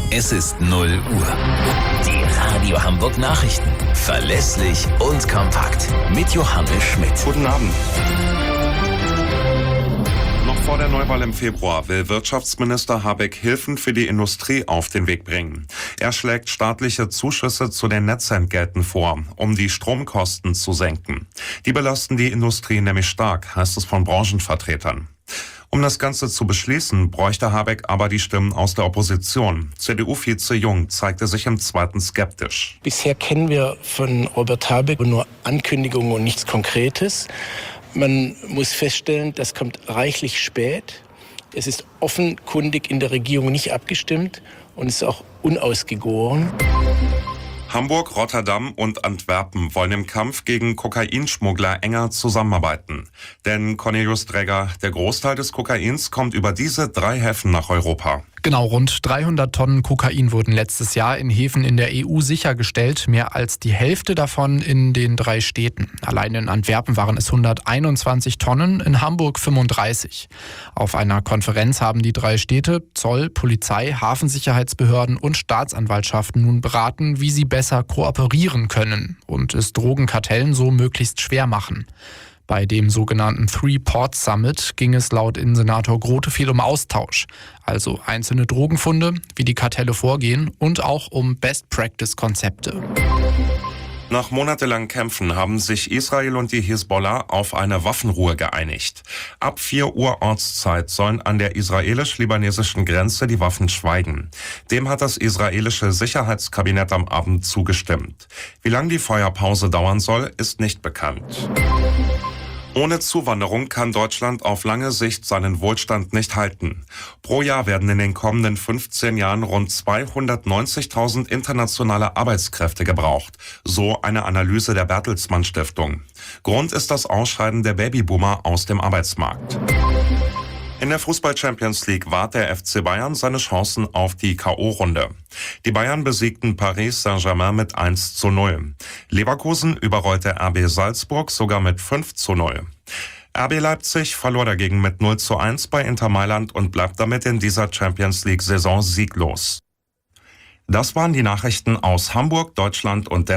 Es ist 0 Uhr. Die Radio Hamburg Nachrichten. Verlässlich und kompakt. Mit Johannes Schmidt. Guten Abend. Noch vor der Neuwahl im Februar will Wirtschaftsminister Habeck Hilfen für die Industrie auf den Weg bringen. Er schlägt staatliche Zuschüsse zu den Netzentgelten vor, um die Stromkosten zu senken. Die belasten die Industrie nämlich stark, heißt es von Branchenvertretern. Um das Ganze zu beschließen, bräuchte Habeck aber die Stimmen aus der Opposition. CDU-Vize Jung zeigte sich im zweiten skeptisch. Bisher kennen wir von Robert Habeck nur Ankündigungen und nichts Konkretes. Man muss feststellen, das kommt reichlich spät. Es ist offenkundig in der Regierung nicht abgestimmt und ist auch unausgegoren. Hamburg, Rotterdam und Antwerpen wollen im Kampf gegen Kokainschmuggler enger zusammenarbeiten. Denn Cornelius Dregger, der Großteil des Kokains kommt über diese 3 Häfen nach Europa. Genau, rund 300 Tonnen Kokain wurden letztes Jahr in Häfen in der EU sichergestellt, mehr als die Hälfte davon in den 3 Städten. Allein in Antwerpen waren es 121 Tonnen, in Hamburg 35. Auf einer Konferenz haben die 3 Städte, Zoll, Polizei, Hafensicherheitsbehörden und Staatsanwaltschaften nun beraten, wie sie besser kooperieren können und es Drogenkartellen so möglichst schwer machen. Bei dem sogenannten Three Ports Summit ging es laut Innensenator Grote viel um Austausch, also einzelne Drogenfunde, wie die Kartelle vorgehen und auch um Best-Practice-Konzepte. Nach monatelangen Kämpfen haben sich Israel und die Hisbollah auf eine Waffenruhe geeinigt. Ab 4 Uhr Ortszeit sollen an der israelisch-libanesischen Grenze die Waffen schweigen. Dem hat das israelische Sicherheitskabinett am Abend zugestimmt. Wie lange die Feuerpause dauern soll, ist nicht bekannt. Ohne Zuwanderung kann Deutschland auf lange Sicht seinen Wohlstand nicht halten. Pro Jahr werden in den kommenden 15 Jahren rund 290.000 internationale Arbeitskräfte gebraucht, so eine Analyse der Bertelsmann Stiftung. Grund ist das Ausscheiden der Babyboomer aus dem Arbeitsmarkt. In der Fußball-Champions League wahrt der FC Bayern seine Chancen auf die K.O.-Runde. Die Bayern besiegten Paris Saint-Germain mit 1:0. Leverkusen überrollte RB Salzburg sogar mit 5:0. RB Leipzig verlor dagegen mit 0:1 bei Inter Mailand und bleibt damit in dieser Champions League-Saison sieglos. Das waren die Nachrichten aus Hamburg, Deutschland und der